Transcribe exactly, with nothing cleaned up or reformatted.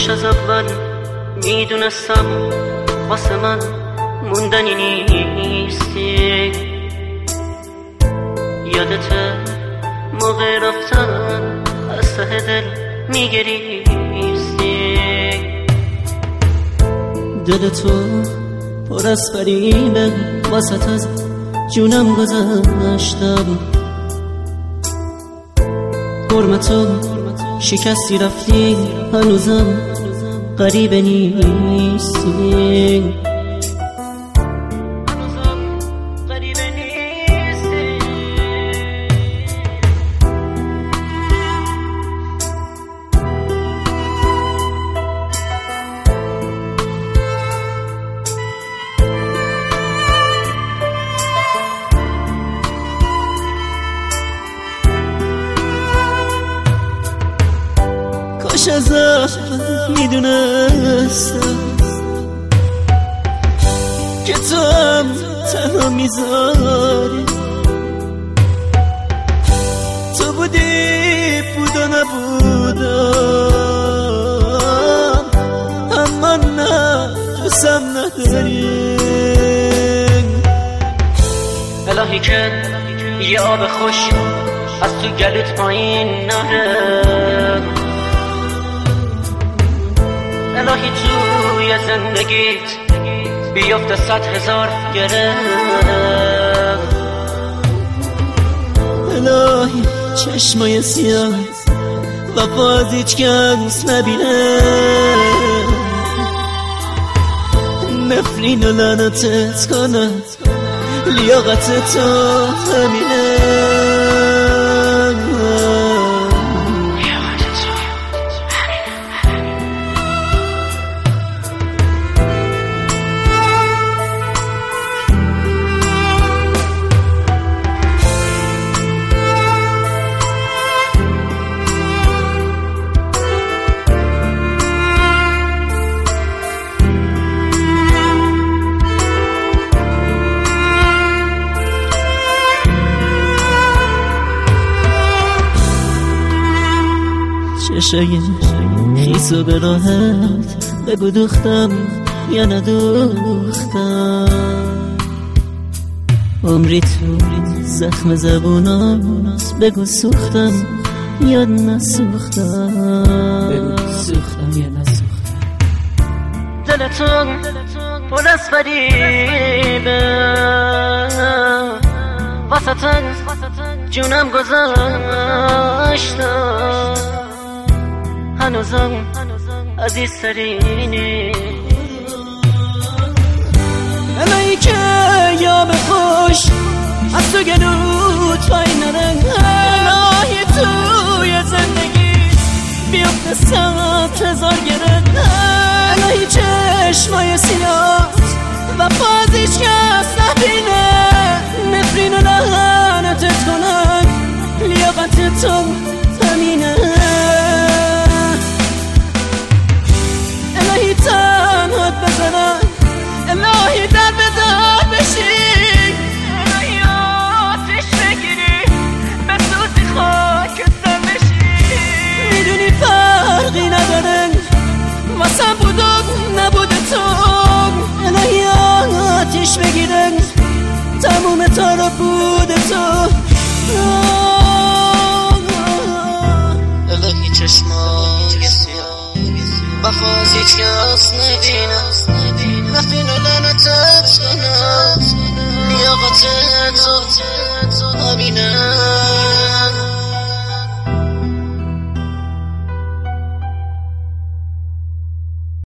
کاش از اول میدونستم واسه من موندنی نیستی. یادته موقع رفتن از ته دل میگریستی. دل تو پر از فریبه، واسط از جونم گذشتم. حرمتو شکستی رفتی، هنوزم غریبه نیستی. کاش از اول میدونستم که تو هم تنها میذاری. تو بودی بود و نبودم، اما نه دوستم نداری. الهی که یه آب خوش از تو گلوت پایین نره. الهی توی زندگیت بیافته صد هزار گره. الهی چشمای سیاه وفا از هیچ کس نبینه. نفرین و لعنتت کنه، لیاقت تو همینه. چشای خیسو به راحت بگو دوختم یا ندوختم. عمری تو زخم زبونات بگو سوختم یا نسوختم. بگو سوختم یا نسوختم. دلتون پر از فریبه، واسطن جونم گذاشتم. هنوزم عزیزترینی. الهی که یا بخوش از تو گلوت پایین نره. الهی توی زندگی بیافته صد هزار گره. الهی چشمای سیاه وفا از هیچ کس نبینه. نفرین و لعنتت کنن، لیاقت تو همینه. الهی تنهات بزنن، الهی در به در بشی. الهی آتش بگیری بسوزی خاکستر بشی. میدونی فرقی نداره واسم بود و نبود تو. الهی آتش بگیره تموم تا رو بود تو. الهی چشمای سیاه وفا از هیچ کس نبینه. نفرین و لعنتت کنه، لیاقت تو همینه.